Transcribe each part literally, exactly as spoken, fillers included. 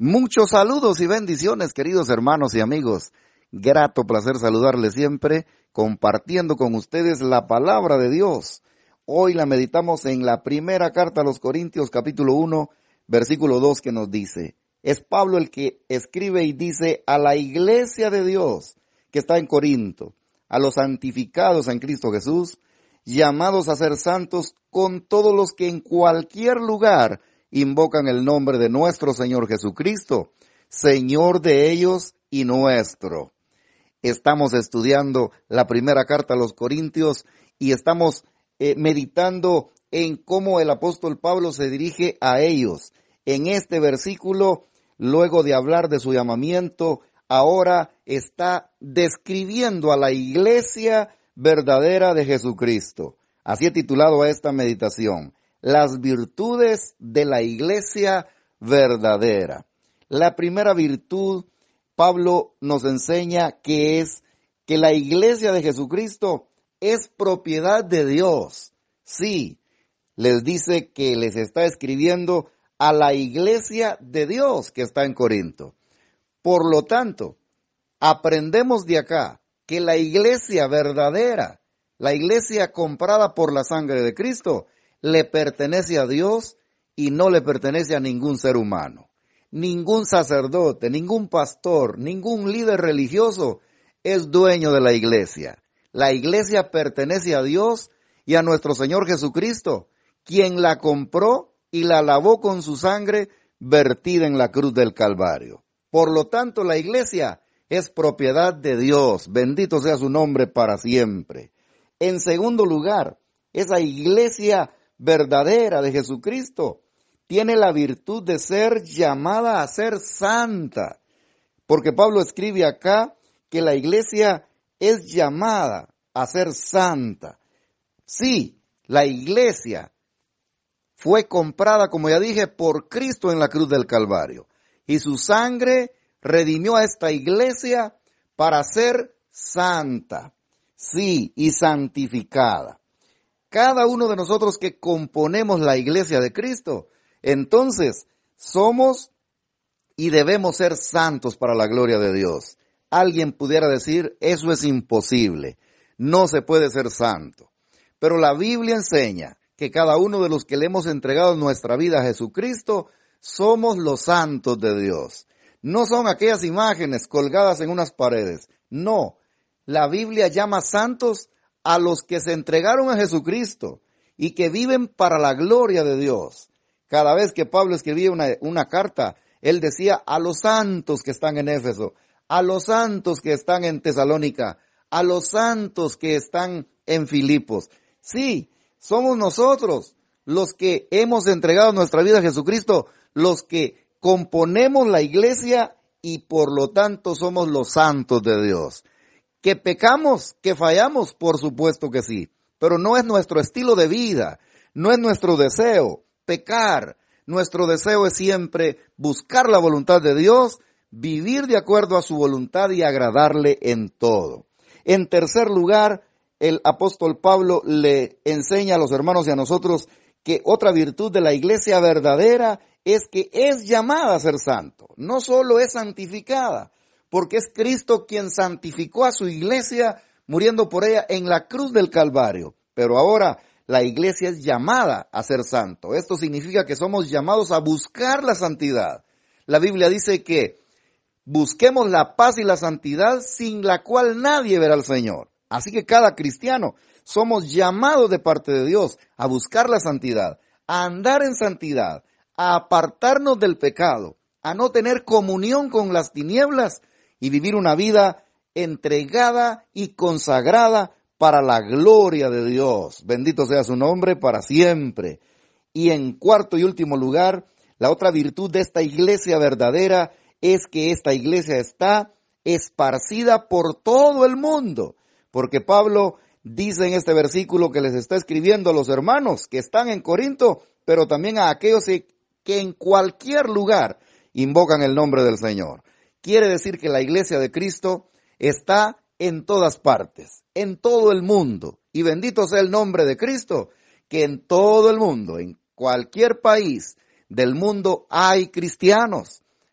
Muchos saludos y bendiciones, queridos hermanos y amigos. Grato placer saludarles siempre, compartiendo con ustedes la palabra de Dios. Hoy la meditamos en la primera carta a los Corintios, capítulo uno, versículo dos, que nos dice: es Pablo el que escribe y dice a la iglesia de Dios que está en Corinto, a los santificados en Cristo Jesús, llamados a ser santos con todos los que en cualquier lugar invocan el nombre de nuestro Señor Jesucristo, Señor de ellos y nuestro. Estamos estudiando la primera carta a los Corintios y estamos eh, meditando en cómo el apóstol Pablo se dirige a ellos. En este versículo, luego de hablar de su llamamiento, ahora está describiendo a la iglesia verdadera de Jesucristo. Así he titulado a esta meditación: las virtudes de la iglesia verdadera. La primera virtud, Pablo nos enseña que es que la iglesia de Jesucristo es propiedad de Dios. Sí, les dice que les está escribiendo a la iglesia de Dios que está en Corinto. Por lo tanto, aprendemos de acá que la iglesia verdadera, la iglesia comprada por la sangre de Cristo, le pertenece a Dios y no le pertenece a ningún ser humano. Ningún sacerdote, ningún pastor, ningún líder religioso es dueño de la iglesia. La iglesia pertenece a Dios y a nuestro Señor Jesucristo, quien la compró y la lavó con su sangre vertida en la cruz del Calvario. Por lo tanto, la iglesia es propiedad de Dios. Bendito sea su nombre para siempre. En segundo lugar, esa iglesia verdadera de Jesucristo tiene la virtud de ser llamada a ser santa, porque Pablo escribe acá que la iglesia es llamada a ser santa. Sí, la iglesia fue comprada, como ya dije, por Cristo en la cruz del Calvario, y su sangre redimió a esta iglesia para ser santa, sí, y santificada. Cada uno de nosotros que componemos la iglesia de Cristo, entonces somos y debemos ser santos para la gloria de Dios. Alguien pudiera decir, eso es imposible, no se puede ser santo. Pero la Biblia enseña que cada uno de los que le hemos entregado nuestra vida a Jesucristo, somos los santos de Dios. No son aquellas imágenes colgadas en unas paredes. No, la Biblia llama santos a los que se entregaron a Jesucristo y que viven para la gloria de Dios. Cada vez que Pablo escribía una, una carta, él decía a los santos que están en Éfeso, a los santos que están en Tesalónica, a los santos que están en Filipos. Sí, somos nosotros los que hemos entregado nuestra vida a Jesucristo, los que componemos la iglesia y por lo tanto somos los santos de Dios. ¿Que pecamos, que fallamos? Por supuesto que sí, pero no es nuestro estilo de vida, no es nuestro deseo pecar. Nuestro deseo es siempre buscar la voluntad de Dios, vivir de acuerdo a su voluntad y agradarle en todo. En tercer lugar, el apóstol Pablo le enseña a los hermanos y a nosotros que otra virtud de la iglesia verdadera es que es llamada a ser santo. No solo es santificada, porque es Cristo quien santificó a su iglesia muriendo por ella en la cruz del Calvario. Pero ahora la iglesia es llamada a ser santo. Esto significa que somos llamados a buscar la santidad. La Biblia dice que busquemos la paz y la santidad sin la cual nadie verá al Señor. Así que cada cristiano somos llamados de parte de Dios a buscar la santidad, a andar en santidad, a apartarnos del pecado, a no tener comunión con las tinieblas y vivir una vida entregada y consagrada para la gloria de Dios. Bendito sea su nombre para siempre. Y en cuarto y último lugar, la otra virtud de esta iglesia verdadera es que esta iglesia está esparcida por todo el mundo. Porque Pablo dice en este versículo que les está escribiendo a los hermanos que están en Corinto, pero también a aquellos que en cualquier lugar invocan el nombre del Señor. Quiere decir que la iglesia de Cristo está en todas partes, en todo el mundo. Y bendito sea el nombre de Cristo, que en todo el mundo, en cualquier país del mundo hay cristianos.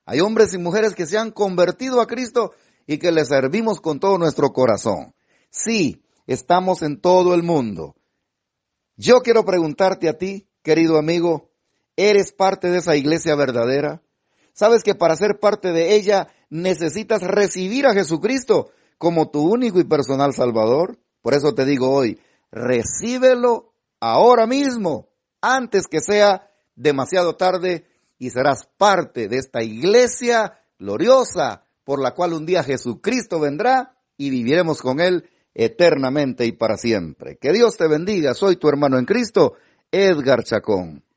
Hay hombres y mujeres que se han convertido a Cristo y que le servimos con todo nuestro corazón. Sí, estamos en todo el mundo. Yo quiero preguntarte a ti, querido amigo, ¿eres parte de esa iglesia verdadera? ¿Sabes que para ser parte de ella necesitas recibir a Jesucristo como tu único y personal Salvador? Por eso te digo hoy, recíbelo ahora mismo, antes que sea demasiado tarde, y serás parte de esta iglesia gloriosa por la cual un día Jesucristo vendrá y viviremos con Él eternamente y para siempre. Que Dios te bendiga. Soy tu hermano en Cristo, Edgar Chacón.